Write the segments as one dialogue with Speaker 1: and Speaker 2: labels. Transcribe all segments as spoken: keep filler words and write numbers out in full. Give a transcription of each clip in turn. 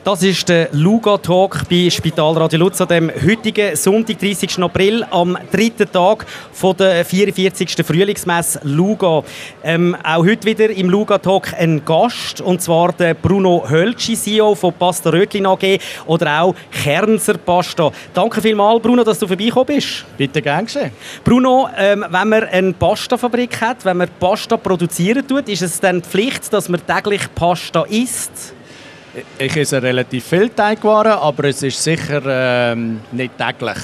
Speaker 1: Das ist der Luga-Talk bei Spitalradio Lutz an dem heutigen Sonntag, dreißigsten April, am dritten Tag von der vierundvierzigsten Frühlingsmesse Luga. Ähm, auch heute wieder im Luga-Talk ein Gast, und zwar der Bruno Höltschi, C E O von Pasta Rötlin A G oder auch Kernser Pasta. Danke vielmals, Bruno, dass du vorbeigekommen bist.
Speaker 2: Bitte gern geschehen.
Speaker 1: Bruno, ähm, wenn man eine Pastafabrik hat, wenn man Pasta produzieren tut, ist es dann Pflicht, dass man täglich Pasta isst?
Speaker 2: Ich esse relativ viel Teigwaren, aber es ist sicher ähm, nicht täglich.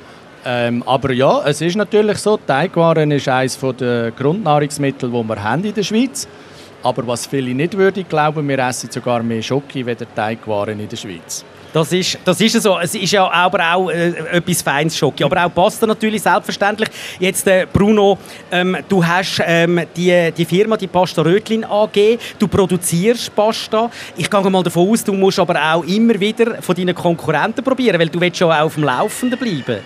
Speaker 2: Ähm, aber ja, es ist natürlich so, Teigwaren ist eines der Grundnahrungsmittel, die wir haben in der Schweiz. Aber was viele nicht würden glauben, wir essen sogar mehr Schoki als Teigwaren in der Schweiz.
Speaker 1: Das ist, das ist so. Es ist ja aber auch äh, etwas feines Schoki. Aber auch Pasta natürlich, selbstverständlich. Jetzt, äh, Bruno, ähm, du hast ähm, die, die Firma, die Pasta Rötlin A G. Du produzierst Pasta. Ich gehe mal davon aus, du musst aber auch immer wieder von deinen Konkurrenten probieren, weil du willst ja auch auf dem Laufenden bleiben.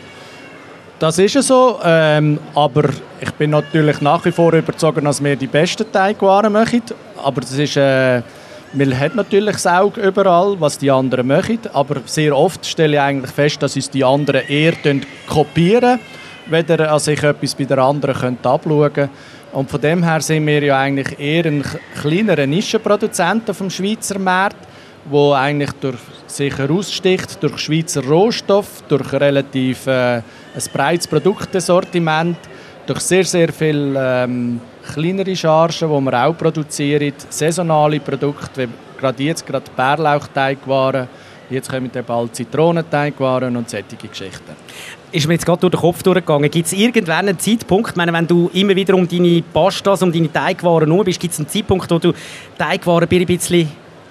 Speaker 2: Das ist ja so, ähm, aber ich bin natürlich nach wie vor überzeugt, dass wir die besten Teigwaren machen. Aber das ist... Äh, Man hat natürlich das Auge überall, was die anderen machen, aber sehr oft stelle ich eigentlich fest, dass uns die anderen eher kopieren, weder als ich etwas bei der anderen abschauen könnte. Und von dem her sind wir ja eigentlich eher ein kleinerer Nischenproduzent auf dem Schweizer Markt, der eigentlich durch sich heraussticht, durch Schweizer Rohstoff, durch relativ äh, ein breites Produktsortiment, durch sehr, sehr viel ähm, kleinere Chargen, die wir auch produzieren, saisonale Produkte, wie gerade jetzt gerade Bärlauchteigwaren, jetzt kommen dann bald Zitronenteigwaren und solche Geschichten.
Speaker 1: Ist mir jetzt gerade durch den Kopf durchgegangen. Gibt es irgendwann einen Zeitpunkt, ich meine, wenn du immer wieder um deine Pastas, um deine Teigwaren herum bist, gibt es einen Zeitpunkt, wo du Teigwaren ein bisschen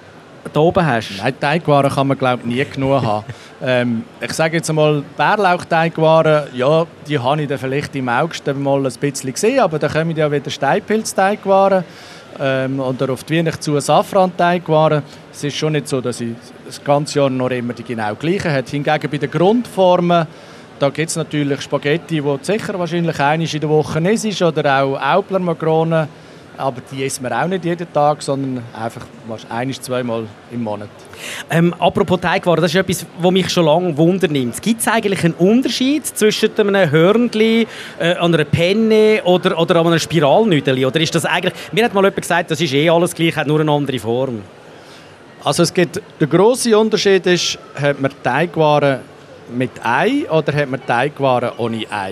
Speaker 1: da oben hast?
Speaker 2: Nein, Teigwaren kann man, glaube ich, nie genug haben. ähm, ich sage jetzt einmal, Bärlauchteigwaren, ja, die habe ich dann vielleicht im August mal ein bisschen gesehen, aber dann kommen ja wieder Steinpilzteigwaren ähm, oder auf die Weihnacht zu Safranteigwaren. Es ist schon nicht so, dass ich das ganze Jahr noch immer die genau gleichen habe. Hingegen bei den Grundformen, da gibt es natürlich Spaghetti, die sicher wahrscheinlich einmal in der Woche ist, oder auch Aupler-Makronen. Aber die essen wir auch nicht jeden Tag, sondern einfach ein-, zweimal im Monat.
Speaker 1: Ähm, apropos Teigwaren, das ist etwas, was mich schon lange wundernimmt. Gibt es eigentlich einen Unterschied zwischen einem Hörnli, äh, einer Penne oder, oder einem Spiralnüdeli? Oder ist das eigentlich... Mir hat mal jemand gesagt, das ist eh alles gleich, hat nur eine andere Form.
Speaker 2: Also es gibt, der grosse Unterschied ist, hat man Teigwaren mit Ei oder hat man Teigwaren ohne Ei?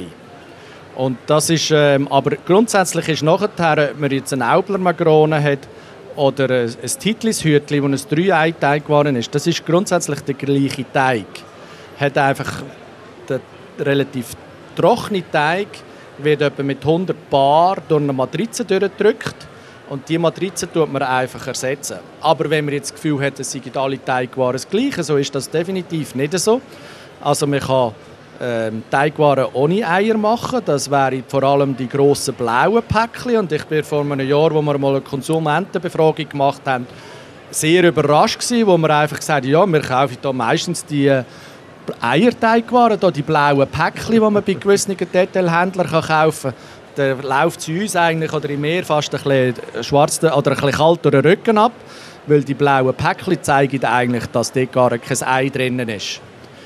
Speaker 2: Und das ist, ähm, aber grundsätzlich ist nachher, ob man jetzt eine Aupler-Makrone hat oder ein, ein Titlis-Hütli, das ein Drei-Ei-Teigwaren ist, das ist grundsätzlich der gleiche Teig. Hat einfach der relativ trockene Teig, wird etwa mit hundert Bar durch eine Matrize durchgedrückt und diese Matrize tut man einfach ersetzen. Aber wenn man jetzt das Gefühl hat, es seien alle Teigwaren das Gleiche, so ist das definitiv nicht so. Also man kann Ähm, Teigwaren ohne Eier machen. Das wären vor allem die grossen blauen Päckchen. Und ich bin vor einem Jahr, wo wir mal eine Konsumentenbefragung gemacht haben, sehr überrascht gewesen, wo wir einfach gesagt haben, ja, wir kaufen da meistens die Eierteigwaren, da die blauen Päckchen, die man bei gewissen Detailhändlern kaufen kann. Da läuft es uns eigentlich oder im Meer fast ein bisschen schwarz oder ein bisschen kalt durch den Rücken ab, weil die blauen Päckchen zeigen eigentlich, dass dort gar kein Ei drin ist.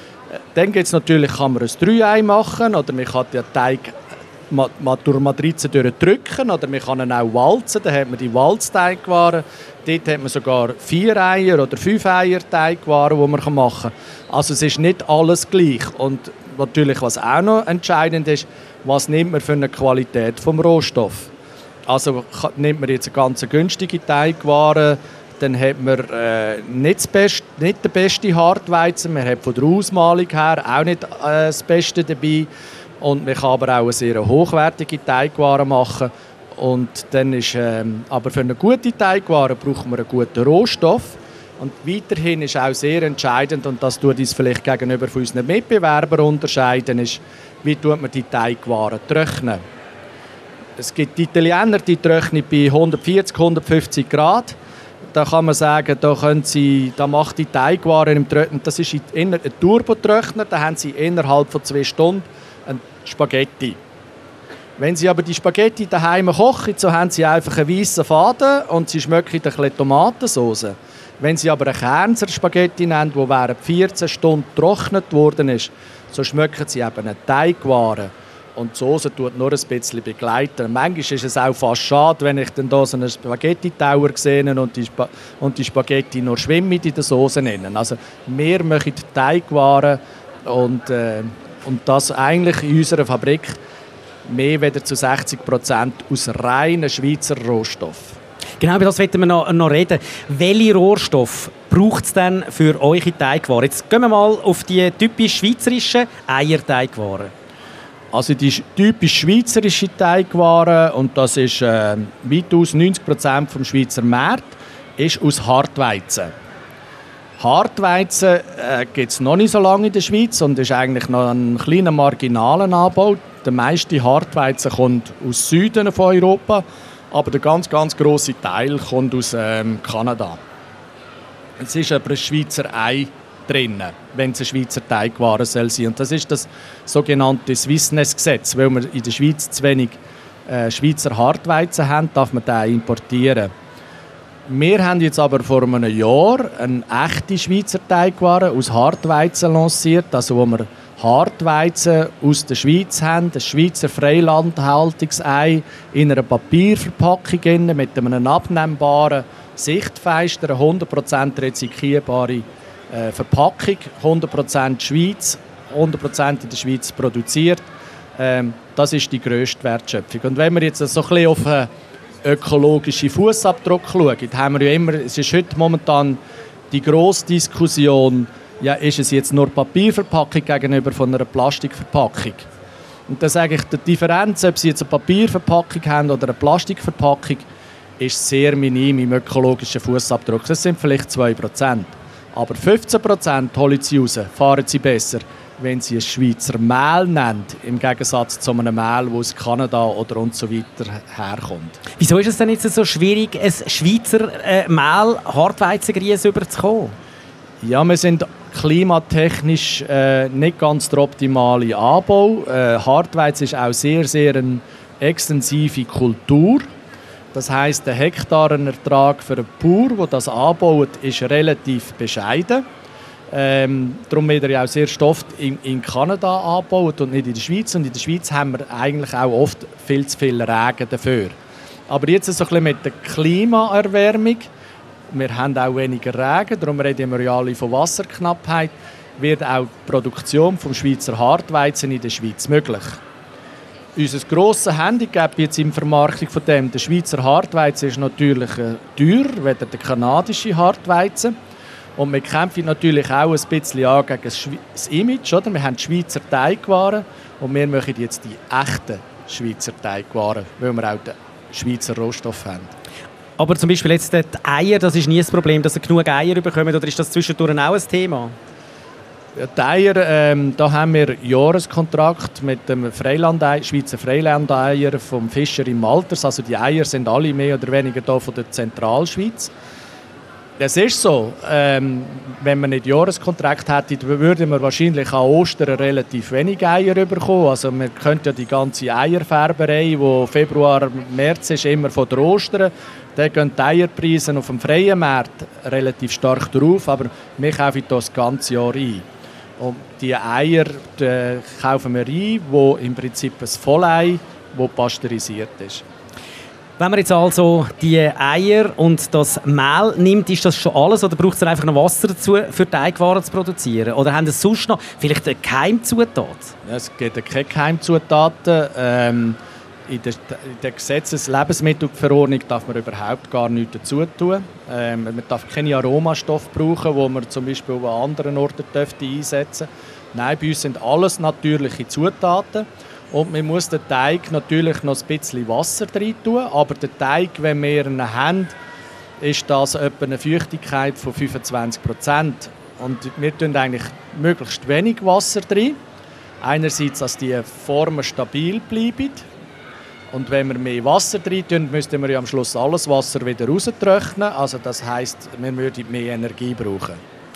Speaker 2: Dann gibt's natürlich, kann man ein Drei-Ei machen oder man kann den Teig durch Matrize durchdrücken oder man kann ihn auch walzen, dann hat man die Walzteigwaren. Dort hat man sogar vier Eier oder fünf Eier Teigwaren, die man machen kann. Also es ist nicht alles gleich. Und natürlich, was auch noch entscheidend ist, was nimmt man für eine Qualität vom Rohstoff. Also nimmt man jetzt eine ganz günstige Teigware, dann hat man äh, nicht, das Beste, nicht den besten Hartweizen, man hat von der Ausmalung her auch nicht äh, das Beste dabei und man kann aber auch eine sehr hochwertige Teigware machen. Und dann ist, ähm, aber für eine gute Teigware braucht man einen guten Rohstoff und weiterhin ist auch sehr entscheidend, und das tut uns vielleicht gegenüber von unseren Mitbewerbern unterscheiden, ist, wie tut man die Teigwaren trocknen. Es gibt die Italiener, die trocknen bei hundertvierzig, hundertfünfzig Grad. Da kann man sagen, da, können sie, da macht die Teigwaren im Trocknen, das ist ein Turbotrockner, da haben sie innerhalb von zwei Stunden ein Spaghetti. Wenn sie aber die Spaghetti daheim kochen, so haben sie einfach einen weißen Faden und sie schmecken ein bisschen Tomatensauce. Wenn Sie aber eine Kernzer Spaghetti nehmen, die während vierzehn Stunden getrocknet worden ist, so schmecken Sie eben eine Teigware. Und die Soße tut nur ein bisschen begleiten. Manchmal ist es auch fast schade, wenn ich dann hier so einen Spaghetti-Tower sehe und die, Sp- und die Spaghetti nur schwimmen in der Soße nennen. Also wir machen Teigwaren und, äh, und das eigentlich in unserer Fabrik mehr als zu sechzig Prozent aus reinen Schweizer Rohstoffen.
Speaker 1: Genau, über das wollen wir noch, noch reden. Welche Rohstoffe braucht es denn für eure Teigwaren? Jetzt gehen wir mal auf die typisch schweizerischen Eierteigwaren.
Speaker 2: Also die typisch schweizerische Teigware, und das ist äh, weitaus neunzig Prozent vom Schweizer Markt, ist aus Hartweizen. Hartweizen äh, gibt es noch nicht so lange in der Schweiz und ist eigentlich noch ein kleiner marginalen Anbau. Der meiste Hartweizen kommt aus Süden von Europa, aber der ganz, ganz grosse Teil kommt aus ähm, Kanada. Es ist aber ein Schweizer Ei drin, wenn es eine Schweizer Teigware soll sein. Und das ist das sogenannte Swissness-Gesetz. Weil wir in der Schweiz zu wenig äh, Schweizer Hartweizen haben, darf man den importieren. Wir haben jetzt aber vor einem Jahr eine echte Schweizer Teigware aus Hartweizen lanciert, also wo wir Hartweizen aus der Schweiz haben, ein Schweizer Freilandhaltungsei in einer Papierverpackung mit einem abnehmbaren Sichtfenster, eine hundert Prozent rezyklierbare äh, Verpackung, hundert Prozent Schweiz, hundert Prozent in der Schweiz produziert. Ähm, das ist die grösste Wertschöpfung. Und wenn wir jetzt so ein bisschen auf einen ökologischen Fußabdruck schauen, haben wir ja immer, es ist heute momentan die grosse Diskussion, ja, ist es jetzt nur Papierverpackung gegenüber von einer Plastikverpackung? Und da sage ich, die Differenz, ob Sie jetzt eine Papierverpackung haben oder eine Plastikverpackung, ist sehr minim im ökologischen Fußabdruck. Das sind vielleicht zwei Prozent. Aber fünfzehn Prozent holen Sie raus, fahren Sie besser, wenn Sie ein Schweizer Mehl nennen, im Gegensatz zu einem Mehl, das aus Kanada oder und so weiter herkommt.
Speaker 1: Wieso ist es denn jetzt so schwierig, ein Schweizer äh, Mehl, Hartweizengrieß überzukommen?
Speaker 2: Ja, wir sind klimatechnisch äh, nicht ganz der optimale Anbau. Äh, Hartweizen ist auch sehr, sehr eine extensive Kultur. Das heisst, der Hektarenertrag für einen Bauer, der das anbaut, ist relativ bescheiden. Ähm, darum wird er ja auch sehr oft in, in Kanada angebaut und nicht in der Schweiz. Und in der Schweiz haben wir eigentlich auch oft viel zu viel Regen dafür. Aber jetzt so ein bisschen mit der Klimaerwärmung, wir haben auch weniger Regen, darum reden wir ja alle von Wasserknappheit, wird auch die Produktion des Schweizer Hartweizen in der Schweiz möglich. Unser grosses Handicap jetzt in der Vermarktung von dem, der Schweizer Hartweizen ist natürlich äh, teurer als der kanadische Hartweizen. Und wir kämpfen natürlich auch ein bisschen an gegen das Image. Oder? Wir haben die Schweizer Teigwaren und wir machen jetzt die echten Schweizer Teigwaren, weil wir auch den Schweizer Rohstoff haben.
Speaker 1: Aber zum Beispiel jetzt die Eier, das ist nie das Problem, dass ihr genug Eier bekommt, oder ist das zwischendurch auch ein Thema?
Speaker 2: Ja, die Eier, ähm, da haben wir einen Jahreskontrakt mit dem Freilandei, Schweizer Freilandeier vom Fischer im Malters. Also die Eier sind alle mehr oder weniger da von der Zentralschweiz. Es ist so, ähm, wenn wir nicht Jahreskontrakt hätten, würden wir wahrscheinlich an Ostern relativ wenig Eier bekommen. Also wir könnten ja die ganze Eierfärberei, die Februar, März ist, immer von der Ostern. Da gehen die Eierpreise auf dem freien Markt relativ stark drauf, aber wir kaufen das ganze Jahr ein. Und die Eier die kaufen wir ein, wo im Prinzip ein Vollei, das pasteurisiert ist.
Speaker 1: Wenn man jetzt also die Eier und das Mehl nimmt, ist das schon alles oder braucht es dann einfach noch Wasser dazu, für Teigwaren zu produzieren? Oder haben es sonst noch vielleicht eine Geheimzutat?
Speaker 2: Ja, es gibt keine Geheimzutaten. Ähm, in der, in der Gesetzes-Lebensmittelverordnung darf man überhaupt gar nichts dazu tun. Ähm, man darf keine Aromastoffe brauchen, die man zum Beispiel an anderen Orten einsetzen dürfte. Nein, bei uns sind alles natürliche Zutaten. Und man muss den Teig natürlich noch ein bisschen Wasser rein tun. Aber der Teig, wenn wir ihn haben, ist das etwa eine Feuchtigkeit von fünfundzwanzig Prozent. Und wir tun eigentlich möglichst wenig Wasser drin. Einerseits, dass die Formen stabil bleiben. Und wenn wir mehr Wasser rein tun, müssten wir ja am Schluss alles Wasser wieder raustrocknen. Also das heisst, wir würden mehr Energie brauchen.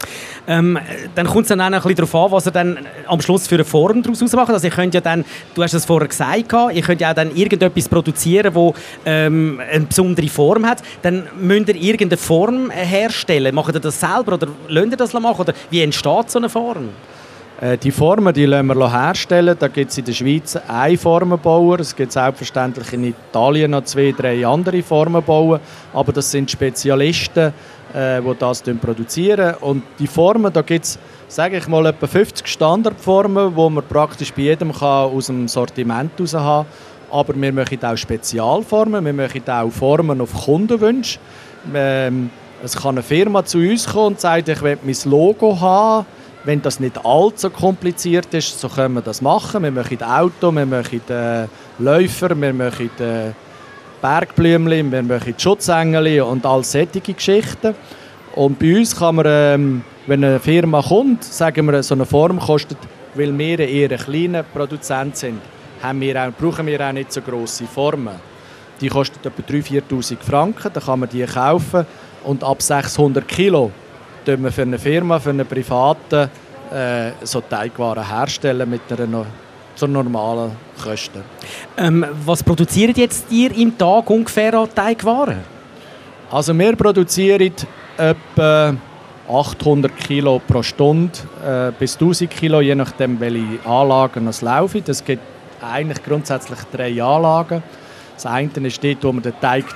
Speaker 1: Ähm, dann kommt es dann auch ein bisschen darauf an, was ihr dann am Schluss für eine Form daraus macht. Also ihr könnt ja dann, du hast es vorher gesagt, ihr könnt ja auch dann irgendetwas produzieren, das ähm, eine besondere Form hat. Dann müsst ihr irgendeine Form herstellen. Macht ihr das selber oder lasst ihr das machen? Oder wie entsteht so eine Form?
Speaker 2: Äh, die Formen die lassen wir herstellen. Da gibt es in der Schweiz einen Formenbauer. Es gibt selbstverständlich in Italien noch zwei, drei andere Formenbauer. Aber das sind Spezialisten, äh, die das produzieren. Und die Formen, da gibt es, sage ich mal, etwa fünfzig Standardformen, die man praktisch bei jedem kann aus dem Sortiment heraus haben kann. Aber wir machen auch Spezialformen, wir machen auch Formen auf Kundenwunsch. Ähm, es kann eine Firma zu uns kommen und sagen, ich will mein Logo haben. Wenn das nicht allzu kompliziert ist, so können wir das machen. Wir machen Auto, wir machen äh, Läufer, wir machen äh, Bergblümchen, wir machen Schutzengel und all solche Geschichten. Und bei uns kann man, ähm, wenn eine Firma kommt, sagen wir, so eine Form kostet, weil wir eher ein kleiner Produzent sind, haben wir auch, brauchen wir auch nicht so grosse Formen. Die kosten etwa dreitausend bis viertausend Franken, dann kann man die kaufen. Und ab sechshundert Kilo können wir für eine Firma, für einen Privaten äh, so Teigwaren herstellen mit einer so normalen Kosten.
Speaker 1: Ähm, was produziert jetzt ihr im Tag ungefähr an Teigwaren?
Speaker 2: Also wir produzieren etwa achthundert Kilo pro Stunde äh, bis tausend Kilo, je nachdem welche Anlagen es laufen. Es gibt eigentlich grundsätzlich drei Anlagen. Das eine ist dort, wo man den Teig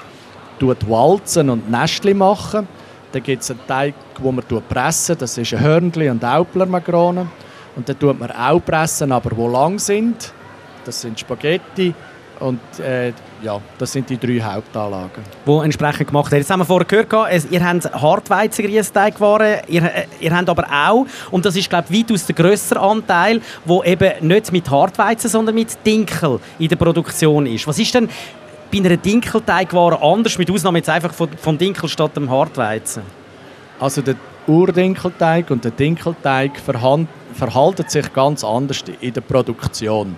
Speaker 2: walzen und Nestchen machen. Dann gibt es einen Teig, den man pressen, das ist ein Hörnli und Auplermakrone. Und dann tut man auch pressen, aber die lang sind. Das sind Spaghetti. Und äh, ja, das sind die drei Hauptanlagen. Die
Speaker 1: entsprechend gemacht werden. Jetzt haben wir vorher gehört, ihr habt Hartweizen-Grießteigwaren, ihr, ihr habt aber auch, und das ist glaube ich weitaus der grössere Anteil, der eben nicht mit Hartweizen, sondern mit Dinkel in der Produktion ist. Was ist denn bei einer Dinkelteigware anders, mit Ausnahme jetzt einfach von, vom Dinkel statt dem Hartweizen?
Speaker 2: Also der Urdinkelteig und der Dinkelteig verhand, verhalten sich ganz anders in der Produktion.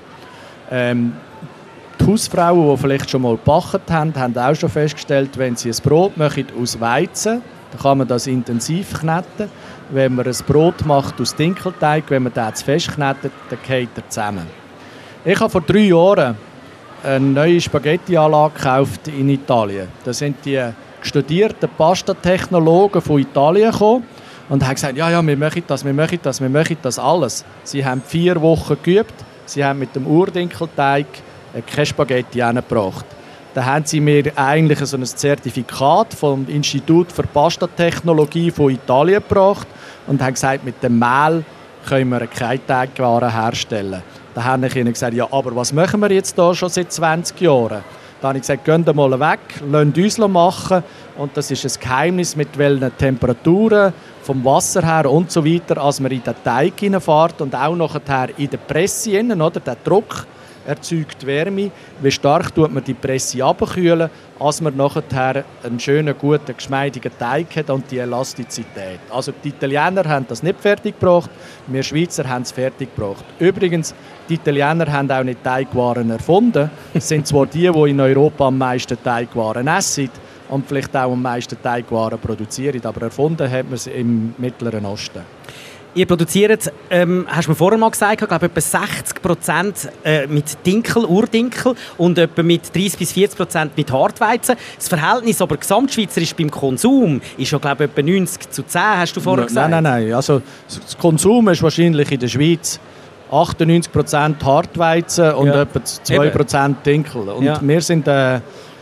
Speaker 2: Ähm, die Hausfrauen, die vielleicht schon mal gebacken haben, haben auch schon festgestellt, wenn sie ein Brot machen aus Weizen, dann kann man das intensiv kneten. Wenn man ein Brot macht aus Dinkelteig, wenn man das zu fest knetet, dann geht er zusammen. Ich habe vor drei Jahren eine neue Spaghetti-Anlage gekauft in Italien. Da sind die studierten Pasta-Technologen von Italien gekommen und haben gesagt, ja, ja, wir machen das, wir machen das, wir machen das alles. Sie haben vier Wochen geübt, sie haben mit dem Urdinkelteig keine Spaghetti hingebracht. Dann haben sie mir eigentlich so ein Zertifikat vom Institut für Pasta-Technologie von Italien gebracht und haben gesagt, mit dem Mehl können wir keine Teigwaren herstellen. Da habe ich ihnen gesagt, ja, aber was machen wir jetzt hier schon seit zwanzig Jahren? Da habe ich gesagt, geht mal weg, lasst uns machen. Und das ist ein Geheimnis, mit welchen Temperaturen, vom Wasser her und so weiter, als man in den Teig hineinfährt und auch nachher in der Presse innen, oder der Druck erzeugt Wärme. Wie stark tut man die Presse abkühlen, als man nachher einen schönen, guten, geschmeidigen Teig hat und die Elastizität. Also die Italiener haben das nicht fertig gebracht, wir Schweizer haben es fertig gebracht. Übrigens, die Italiener haben auch nicht Teigwaren erfunden. Es sind zwar die, die in Europa am meisten Teigwaren essen und vielleicht auch am meisten Teigwaren produzieren, aber erfunden hat man es im Mittleren Osten.
Speaker 1: Ihr produziert, ähm, hast du mir vorher mal gesagt, ich glaube, etwa sechzig Prozent äh, mit Dinkel, Urdinkel und etwa mit dreißig bis vierzig Prozent mit Hartweizen. Das Verhältnis aber gesamtschweizerisch beim Konsum ist ja, glaube ich, etwa neunzig zu zehn, hast du vorher gesagt?
Speaker 2: Nein, nein, nein. Also, das Konsum ist wahrscheinlich in der Schweiz achtundneunzig Prozent Hartweizen und ja, etwa zwei Prozent Dinkel. Und ja, wir sind äh,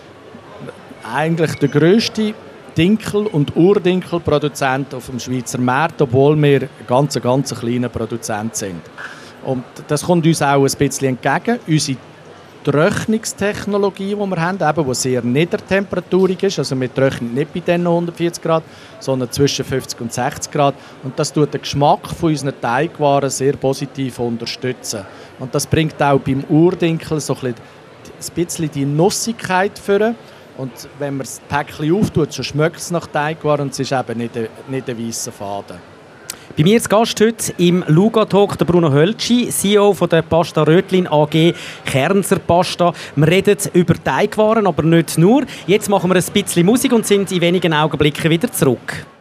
Speaker 2: eigentlich der grösste Dinkel- und Urdinkelproduzent auf dem Schweizer Markt, obwohl wir ein ganz, ganz kleiner Produzent sind. Und das kommt uns auch ein bisschen entgegen. Unsere Trocknungstechnologie, die wir haben, eben, die sehr niedertemperaturig ist, also wir trocknen nicht bei den hundertvierzig Grad, sondern zwischen fünfzig und sechzig Grad. Und das tut den Geschmack von unseren Teigwaren sehr positiv unterstützen. Und das bringt auch beim Urdinkel so ein bisschen die Nussigkeit vor. Und wenn man das Päckchen auftut, so schmeckt es nach Teigwaren und es ist eben nicht ein, nicht ein weisser Faden.
Speaker 1: Bei mir zu Gast heute im Luga-Talk der Bruno Höltschi, C E O von der Pasta Rötlin A G Kernzer Pasta. Wir reden über Teigwaren, aber nicht nur. Jetzt machen wir ein bisschen Musik und sind in wenigen Augenblicken wieder zurück.